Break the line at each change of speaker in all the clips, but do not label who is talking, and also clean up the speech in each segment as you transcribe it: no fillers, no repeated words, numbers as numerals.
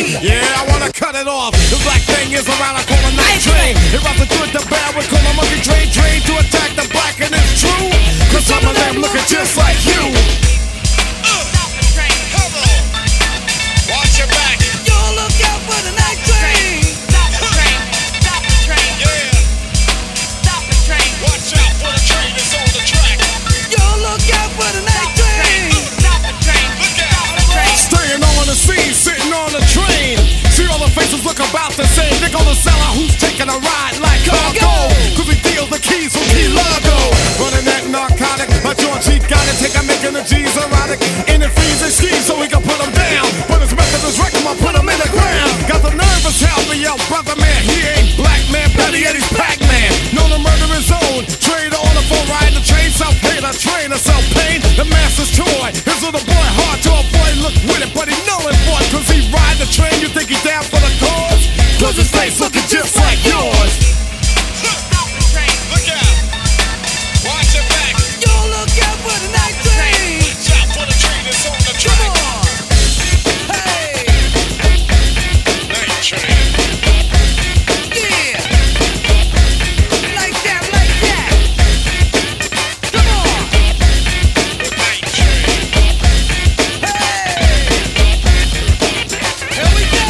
Yeah, I wanna cut it off. The black thing is around, I call a night train. If I could do it the bad, we call a monkey train to attack the black, and it's true. Cause some of them looking just like you.
Stop the train. Come on. Watch your back.
Yo, look out for the night train.
Stop the train. Stop the train. Yeah. Stop the train. Watch out for the train that's on the track.
Yo, look out for the night train.
Stop the train. Look out. The train.
Staying on the scene, sitting on the train. See all the faces look about the same. They gonna sell out who's taking a ride like cargo. Cause we deal the keys from Key Largo. Running that narcotic, a George, he got it. Take a making the G's erotic. In the freeze and schemes so we can put them down. But his method is wrecking, I put him in the ground. Got the nerve to tell me, yo, brother man, he ain't black man, Betty, yet he's Pac-Man. Known to murder his own. Trader on the phone, riding the train, self-paid, a trainer, self-paid. The master's toy. His little boy, hard to avoid, look with it, but he know it for it. Cause he ride the train, you think he down for the cause? Cause his face looking just like yours.
Stop the train. Look out. Watch your back.
Yo, look out for the night train.
Watch out for the train that's on the
Come
track.
on. Hey,
Night train.
yeah. Like that, like that. Come on.
The night train.
Hey, here we go.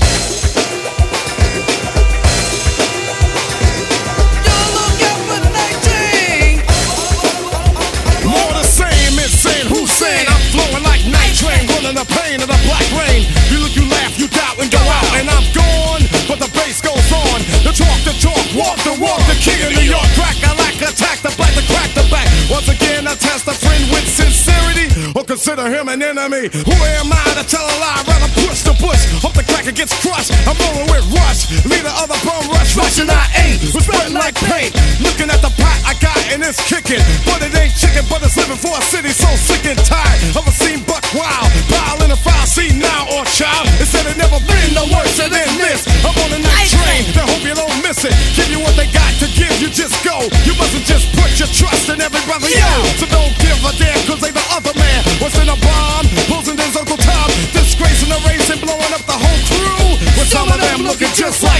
Yo, look out for the night train.
More the same, it's saying who's saying I'm flowing like night train, running the pain of the black rain. You look, you laugh, you doubt and go out, and I'm gone, but the bass goes on. The talk, walk the king of New York. Crack, I like attack the black, the crack the back. Once again, I test a friend with sincerity, or consider him an enemy. Who am I to tell a lie? Rather push the push, hope the cracker gets crushed. I'm rolling with Rush, leader of the bum rush. Rushing I ain't, was spreading like paint. Looking at the pot I got and it's kicking, but it ain't chicken, but it's living for a city so sick and tired of a scene buck wild. Pile in a file, see now or child. It said it never been no worse than this. I'm on a night train, I hope you don't miss it. Give you what they got to give, you just go. You mustn't just put your trust in every brother, yo. So don't give a damn, cause they the other man. What's in a bomb? Posing as Uncle Tom, disgracing the race and blowing up the whole crew. With some of them looking just like